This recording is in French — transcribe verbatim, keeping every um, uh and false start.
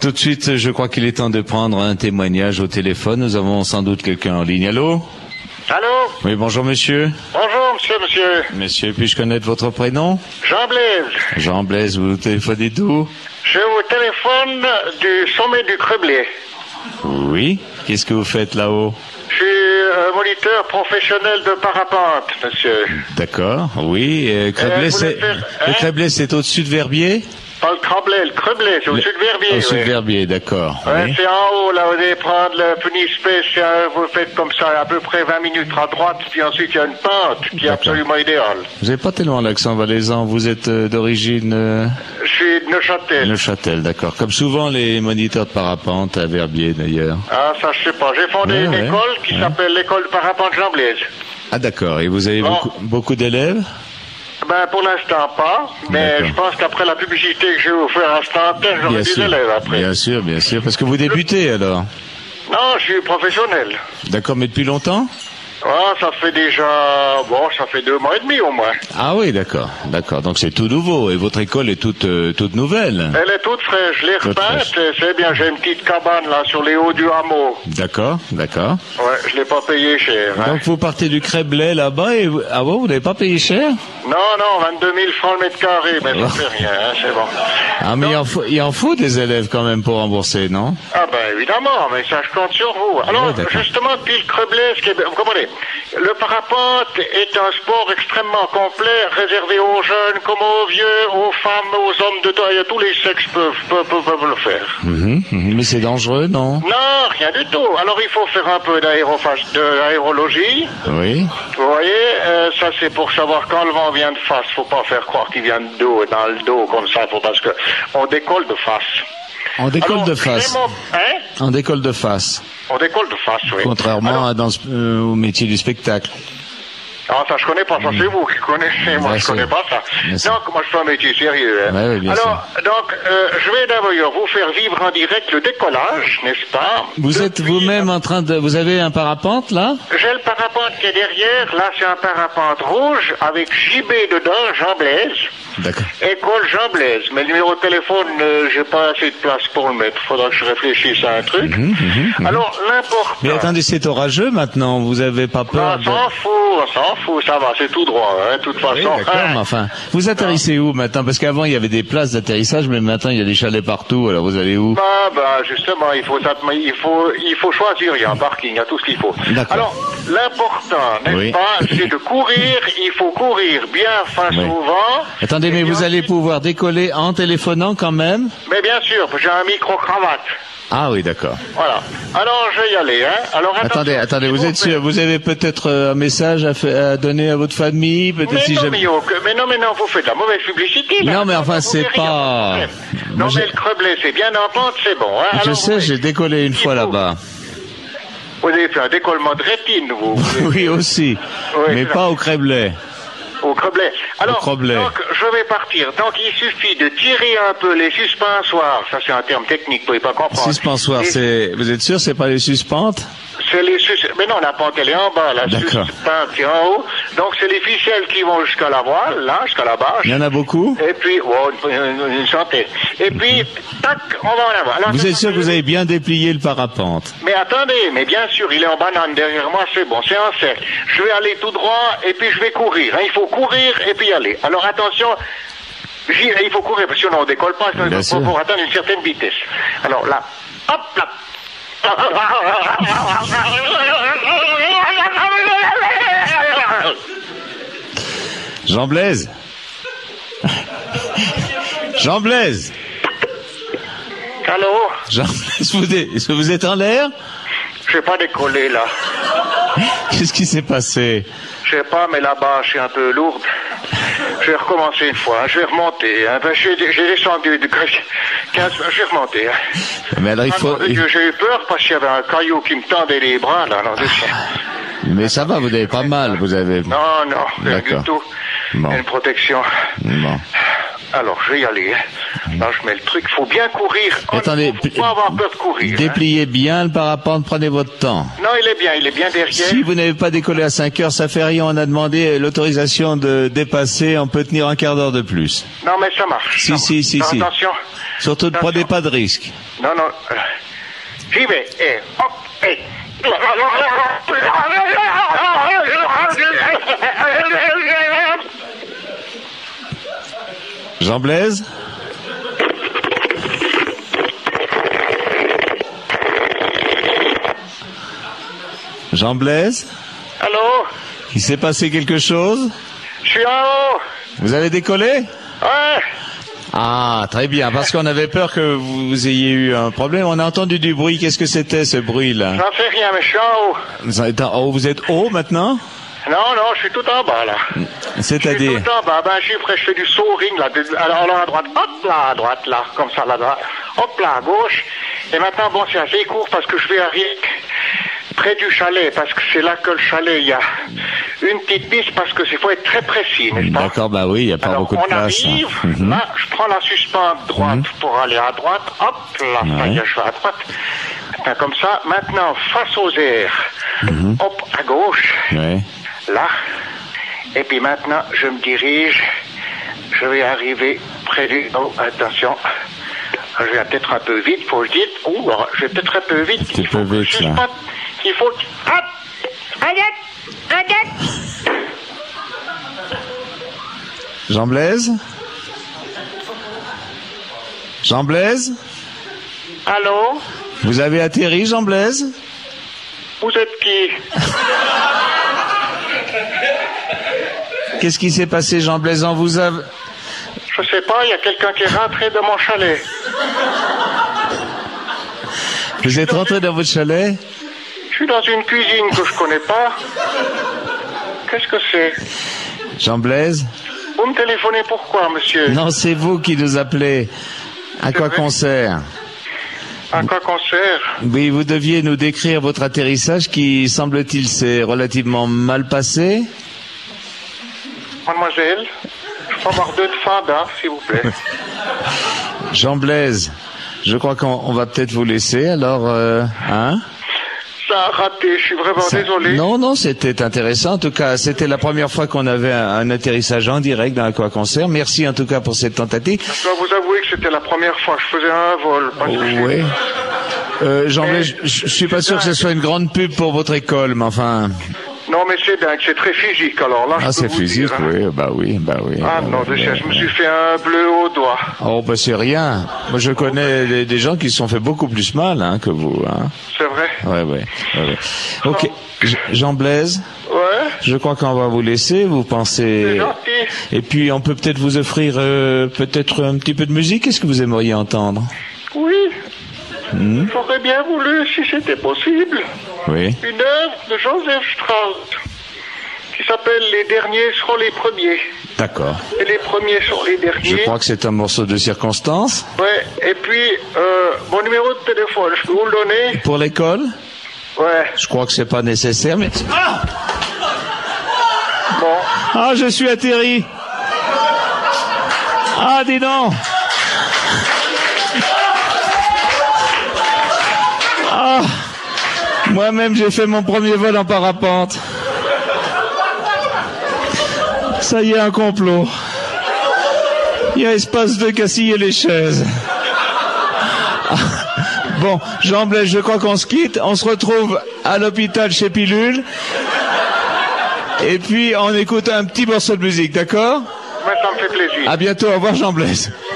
Tout de suite, je crois qu'il est temps de prendre un témoignage au téléphone. Nous avons sans doute quelqu'un en ligne. Allô? Allô? Oui, bonjour monsieur. Bonjour monsieur, monsieur. Monsieur, puis-je connaître votre prénom? Jean Blaise. Jean Blaise, vous téléphonez d'où? Je vous téléphone du sommet du Creblé. Oui. Qu'est-ce que vous faites là-haut? Je suis euh, moniteur professionnel de parapente, monsieur. D'accord, oui. Euh, Creblé, Euh, c'est... faire, hein? Le Creblé, c'est au-dessus de Verbier? Pas le Creblé, le Creblé, c'est au-dessus de Verbier. Au-dessus oui. de Verbier, d'accord. Ouais, Oui. c'est en haut, là, vous allez prendre le Punispace, vous faites comme ça, à peu près vingt minutes à droite, puis ensuite il y a une pente qui est D'accord. absolument idéale. Vous n'avez pas tellement l'accent valaisan. Vous êtes euh, d'origine euh, Je suis de Neuchâtel. Neuchâtel, d'accord. Comme souvent les moniteurs de parapente à Verbier, d'ailleurs. Ah, ça je sais pas. J'ai fondé Ouais, une ouais, école qui ouais. s'appelle l'école de parapente Jean Blaise. Ah, d'accord. Et vous avez Bon. beaucoup, beaucoup d'élèves? Ben, pour l'instant pas, mais D'accord. je pense qu'après la publicité que je vais vous faire à cette antenne, j'aurai Bien des sûr. élèves après. Bien sûr, bien sûr. Parce que vous débutez, alors. Non, je suis professionnel. D'accord, mais depuis longtemps? Ah, ça fait déjà, bon, ça fait deux mois et demi au moins. Ah oui, d'accord. D'accord. Donc c'est tout nouveau. Et votre école est toute, euh, toute nouvelle. Elle est toute fraîche, je l'ai Toute repeinte, fraîche. c'est bien, j'ai une petite cabane là sur les hauts du hameau. D'accord, d'accord. Ouais, je l'ai pas payé cher. Hein. Donc vous partez du Creblé là-bas et vous... Ah bon, vous n'avez pas payé cher? Non, non, vingt-deux mille francs le mètre carré, mais ça fait rien, hein, c'est bon. Ah mais il en, faut, il en faut des élèves quand même pour rembourser, non? Ah ben évidemment, mais ça je compte sur vous. Alors Oui, d'accord. justement, depuis le Creblé, ce qui est, vous comprenez, le parapente est un sport extrêmement complet, réservé aux jeunes comme aux vieux, aux femmes, aux hommes de taille, tous les sexes peuvent, peuvent, peuvent, peuvent le faire. Mhm, mhm. Mais c'est dangereux, non? Non, rien du tout. Alors il faut faire un peu d'aérophage- de l'aérologie. Oui. Vous voyez, euh, ça c'est pour savoir quand le vent vient de face. Faut pas faire croire qu'il vient de dos, dans le dos comme ça, faut parce que on décolle de face. On décolle Alors, de face. j'ai mon- Hein? On décolle de face. On décolle de face, oui. Contrairement Alors, à dans ce- euh, au métier du spectacle. Ah, ça, je connais pas. Ça, c'est vous qui connaissez. Moi, Bien je sûr. connais pas ça. Bien sûr. Donc, moi, je fais un métier sérieux. Hein. Ouais, oui, bien Alors, donc, euh, je vais d'abord vous faire vivre en direct le décollage, n'est-ce pas? Vous êtes Depuis- vous-même en train de... Vous avez un parapente, là? J'ai le parapente qui est derrière. Là, c'est un parapente rouge avec J B dedans, Jean Blaise. D'accord. École Jean Blaise. Mais le numéro de téléphone, euh, j'ai pas assez de place pour le mettre. Faudra que je réfléchisse à un truc. Alors, l'important... Mais attendez, c'est orageux maintenant. Vous avez pas peur On de... s'en fout, on s'en fout, ça va, c'est tout droit, hein, de toute façon. Oui, d'accord, Hein. mais enfin, vous atterrissez où maintenant? Parce qu'avant il y avait des places d'atterrissage, mais maintenant il y a des chalets partout. Alors vous allez où? Bah, bah, justement, il faut, il faut, il faut choisir. Il y a un parking, il y a tout ce qu'il faut. D'accord. Alors, l'important, n'est-ce Oui. pas, c'est de courir. Il faut courir bien face Oui. au vent. Attendez, mais Et vous puis allez ensuite- pouvoir décoller en téléphonant quand même? Mais bien sûr, j'ai un micro-cravate. Ah oui, d'accord. Voilà. Alors, je vais y aller, hein. Alors, Attendez, attention, attendez, s'il vous vous êtes plaît. sûr? Vous avez peut-être euh, un message à, fa- à donner à votre famille? Peut-être Mais si non, jamais... mais, oh, que- mais non, mais non, vous faites de la mauvaise publicité, là. Non, mais enfin, vous c'est verrez, il y a pas- de problème. Moi, Non, j'ai- mais le Creblé, c'est bien en pente, c'est bon, hein. Je Alors, sais, vous- j'ai décollé une il fois faut- là-bas. Vous avez fait un décollement de rétine, vous. vous avez- Oui, aussi. Oui, mais c'est pas ça. au Creblé. Au Creblé. Alors, Creblé. donc, je vais partir. Donc, il suffit de tirer un peu les suspensoires. Ça, c'est un terme technique, vous pouvez pas comprendre. Suspensoire, Les- c'est... Vous êtes sûr, c'est pas les suspentes? C'est les sus... Mais non, la pente, elle est en bas, la D'accord. suspente est en haut. Donc, c'est les ficelles qui vont jusqu'à la voile, là, jusqu'à la bâche. Il y en a beaucoup? Et puis, oh, une, une- une centaine. Et puis, tac, on va en avoir. Alors, Vous êtes sûr que vous avez bien déplié le parapente? Mais attendez, mais bien sûr, il est en banane derrière moi, c'est bon, c'est un cercle. Je vais aller tout droit et puis je vais courir. Hein. Il faut courir et puis y aller. Alors attention, j'y- il faut courir parce que sinon on décolle pas, il Bien faut, sûr. faut atteindre une certaine vitesse. Alors là, hop là. Jean Blaise? Jean Blaise? Allô? Jean Blaise, vous êtes, est-ce que vous êtes en l'air? Je vais pas décoller là. Qu'est-ce qui s'est passé? Je sais pas, mais là-bas, je suis un peu lourde. Je vais recommencer une fois, hein. Je vais remonter. Hein. Ben, j'ai, j'ai descendu de quinze, je vais remonter. Hein. Mais alors il Ah, faut... mon Dieu, j'ai eu peur parce qu'il y avait un caillou qui me tendait les bras, là. Alors, je- Mais ça va, vous n'avez pas mal, vous avez... Non, non, rien D'accord. du tout. Bon. Une protection. Bon. Alors, je vais y aller. Hein. Là, je mets le truc, il faut bien courir. Attendez, Il faut pas avoir peur de courir. dépliez hein. bien le parapente, prenez votre temps. Non, il est bien, il est bien derrière. Si vous n'avez pas décollé à cinq heures, ça fait rien, on a demandé l'autorisation de dépasser, on peut tenir un quart d'heure de plus. Non, mais ça marche. Si, non. si, si, non, si. Attention. Surtout ne prenez pas de risques. Non, non. Euh, J'y vais. Et hop, et... Jean Blaise? Jean Blaise? Allô? Il s'est passé quelque chose? Je suis en haut. Vous avez décollé? Ouais. Ah, très bien, parce qu'on avait peur que vous ayez eu un problème. On a entendu du bruit. Qu'est-ce que c'était, ce bruit-là? J'en fais rien, mais je suis en haut. Vous êtes en haut, vous êtes haut maintenant? Non, non, je suis tout en bas, là. C'est-à-dire? Je suis tout en bas. Ben, je suis prêt, je fais du soaring, là. De, alors, là, à droite, hop, là, à droite, là. Comme ça, là, là. Hop, là, à gauche. Et maintenant, bon, c'est assez court parce que je vais arriver près du chalet, parce que c'est là que le chalet, il y a une petite piste, parce que il faut être très précis, n'est-ce pas? D'accord, bah oui, il n'y a pas alors, beaucoup de on place. arrive, hein. Mm-hmm. là, je prends la suspente droite mm-hmm. pour aller à droite, hop, là, Ouais. ça y est, je vais à droite. Maintenant, comme ça, maintenant, face aux airs, mm-hmm. hop, à gauche, Ouais. là, et puis maintenant, je me dirige, je vais arriver près du... Oh, attention, je vais peut-être un peu vite, faut que je dise. Ouh, je vais peut-être un peu vite. Un peu vite, là. Pas, il faut... Hop, arrête, arrête. Jean Blaise? Jean Blaise? Allô? Vous avez atterri, Jean Blaise? Vous êtes qui? Qu'est-ce qui s'est passé, Jean Blaise? On vous a... Je sais pas, il y a quelqu'un qui est rentré dans mon chalet. Vous êtes rentré dans votre chalet? Je suis dans une cuisine que je connais pas. Qu'est-ce que c'est? Jean Blaise? Vous me téléphonez pourquoi, monsieur? Non, c'est vous qui nous appelez. À quoi qu'on sert? À quoi qu'on sert? Oui, vous deviez nous décrire votre atterrissage qui, semble-t-il, s'est relativement mal passé. Mademoiselle, je peux avoir deux de fada, s'il vous plaît. Jean Blaise, je crois qu'on on va peut-être vous laisser, alors, euh, hein? Ça a raté, je suis vraiment Ça- désolé. Non, non, c'était intéressant. En tout cas, c'était la première fois qu'on avait un, un atterrissage en direct dans un quoi concert. Merci en tout cas pour cette tentative. Je dois vous avouer que c'était la première fois que je faisais un vol. Parce que j'ai- Oui. Euh, Jean Blaise, je, je suis pas sûr que ce soit une grande pub pour votre école, mais enfin. Non, mais c'est dingue, c'est très physique, alors là, je Ah, peux c'est vous physique, dire, hein. oui, bah oui, bah oui. Ah bah non, oui, de bah je me oui. suis fait un bleu au doigt. Oh, bah c'est rien. Moi, je connais des, des gens qui se sont fait beaucoup plus mal, hein, que vous, hein. C'est vrai? Ouais, ouais, ouais, ouais. Ok. Je- Jean Blaise, Ouais, je crois qu'on va vous laisser, vous c'est pensez... gentil. Et puis, on peut peut-être vous offrir, euh, peut-être un petit peu de musique. Qu'est-ce que vous aimeriez entendre? Oui, Hmm? j'aurais bien voulu, si c'était possible, Oui. une œuvre de Joseph Strauss qui s'appelle « Les derniers seront les premiers D'accord. ». Et les premiers sont les Je derniers. crois que c'est un morceau de circonstance. Ouais, et puis, euh, mon numéro de téléphone, je peux vous le donner? Pour l'école, Ouais, je crois que c'est pas nécessaire, mais... Ah! bon. Ah, je suis atterri. Ah, dis donc. Ah, moi-même, j'ai fait mon premier vol en parapente. Ça y est, un complot. Il y a espace de casiller les chaises. Ah, bon, Jean Blaise, je crois qu'on se quitte. On se retrouve à l'hôpital chez Pilule. Et puis, on écoute un petit morceau de musique, d'accord? Moi, ça me fait plaisir. À bientôt, au revoir Jean Blaise.